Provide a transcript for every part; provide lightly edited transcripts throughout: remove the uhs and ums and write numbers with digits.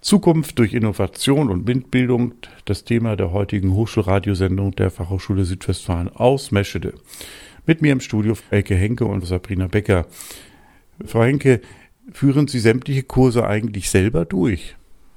Zukunft durch Innovation und MINT-Bildung, das Thema der heutigen Hochschulradiosendung der Fachhochschule Südwestfalen aus Meschede. Mit mir im Studio Elke Henke und Sabrina Becker. Frau Henke, führen Sie sämtliche Kurse eigentlich selber durch?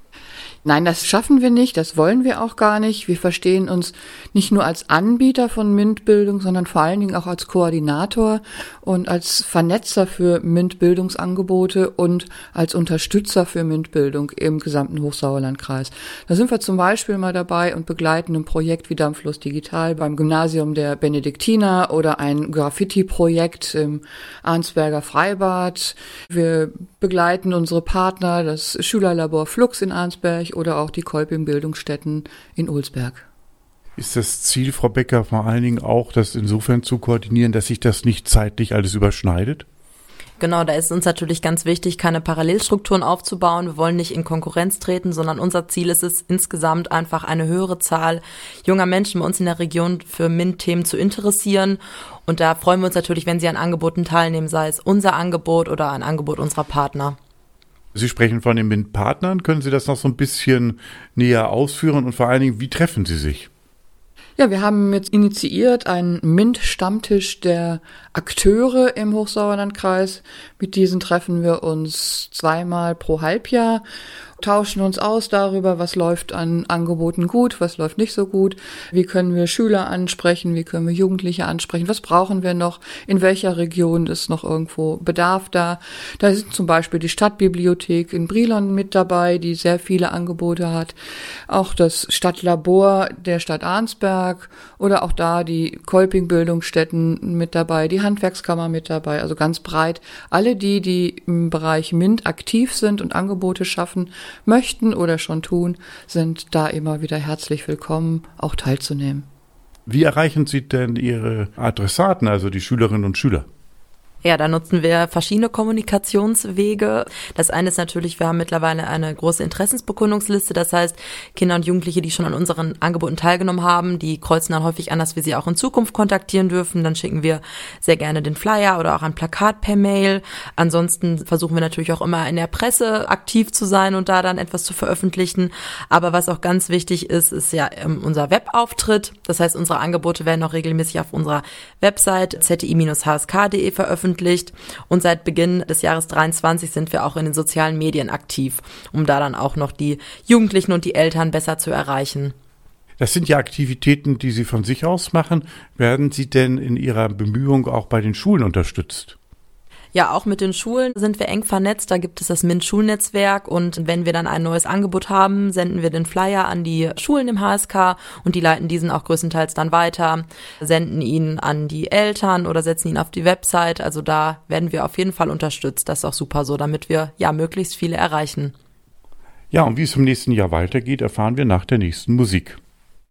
Nein, das schaffen wir nicht, das wollen wir auch gar nicht. Wir verstehen uns nicht nur als Anbieter von MINT-Bildung, sondern vor allen Dingen auch als Koordinator und als Vernetzer für MINT-Bildungsangebote und als Unterstützer für MINT-Bildung im gesamten Hochsauerlandkreis. Da sind wir zum Beispiel mal dabei und begleiten ein Projekt wie Dampflos Digital beim Gymnasium der Benediktiner oder ein Graffiti-Projekt im Arnsberger Freibad. Wir begleiten unsere Partner, das Schülerlabor Flux in Arnsberg oder auch die Kolping-Bildungsstätten in Ulsberg. Ist das Ziel, Frau Becker, vor allen Dingen auch, das insofern zu koordinieren, dass sich das nicht zeitlich alles überschneidet? Genau, da ist uns natürlich ganz wichtig, keine Parallelstrukturen aufzubauen. Wir wollen nicht in Konkurrenz treten, sondern unser Ziel ist es, insgesamt einfach eine höhere Zahl junger Menschen bei uns in der Region für MINT-Themen zu interessieren. Und da freuen wir uns natürlich, wenn Sie an Angeboten teilnehmen, sei es unser Angebot oder ein Angebot unserer Partner. Sie sprechen von den MINT-Partnern. Können Sie das noch so ein bisschen näher ausführen und vor allen Dingen, wie treffen Sie sich? Ja, wir haben jetzt initiiert einen MINT-Stammtisch der Akteure im Hochsauerlandkreis. Mit diesen treffen wir uns 2-mal pro Halbjahr, tauschen uns aus darüber, was läuft an Angeboten gut, was läuft nicht so gut, wie können wir Schüler ansprechen, wie können wir Jugendliche ansprechen, was brauchen wir noch, in welcher Region ist noch irgendwo Bedarf da. Da ist zum Beispiel die Stadtbibliothek in Brilon mit dabei, die sehr viele Angebote hat, auch das Stadtlabor der Stadt Arnsberg oder auch da die Kolping-Bildungsstätten mit dabei, die Handwerkskammer mit dabei, also ganz breit. Alle die im Bereich MINT aktiv sind und Angebote schaffen möchten oder schon tun, sind da immer wieder herzlich willkommen, auch teilzunehmen. Wie erreichen Sie denn Ihre Adressaten, also die Schülerinnen und Schüler? Ja, da nutzen wir verschiedene Kommunikationswege. Das eine ist natürlich, wir haben mittlerweile eine große Interessensbekundungsliste. Das heißt, Kinder und Jugendliche, die schon an unseren Angeboten teilgenommen haben, die kreuzen dann häufig an, dass wir sie auch in Zukunft kontaktieren dürfen. Dann schicken wir sehr gerne den Flyer oder auch ein Plakat per Mail. Ansonsten versuchen wir natürlich auch immer in der Presse aktiv zu sein und da dann etwas zu veröffentlichen. Aber was auch ganz wichtig ist, ist ja unser Webauftritt. Das heißt, unsere Angebote werden auch regelmäßig auf unserer Website zi-hsk.de veröffentlicht. Und seit Beginn des Jahres 2023 sind wir auch in den sozialen Medien aktiv, um da dann auch noch die Jugendlichen und die Eltern besser zu erreichen. Das sind ja Aktivitäten, die Sie von sich aus machen. Werden Sie denn in Ihrer Bemühung auch bei den Schulen unterstützt? Ja, auch mit den Schulen sind wir eng vernetzt. Da gibt es das MINT-Schulnetzwerk und wenn wir dann ein neues Angebot haben, senden wir den Flyer an die Schulen im HSK und die leiten diesen auch größtenteils dann weiter, senden ihn an die Eltern oder setzen ihn auf die Website. Also da werden wir auf jeden Fall unterstützt. Das ist auch super so, damit wir ja möglichst viele erreichen. Ja, und wie es im nächsten Jahr weitergeht, erfahren wir nach der nächsten Musik.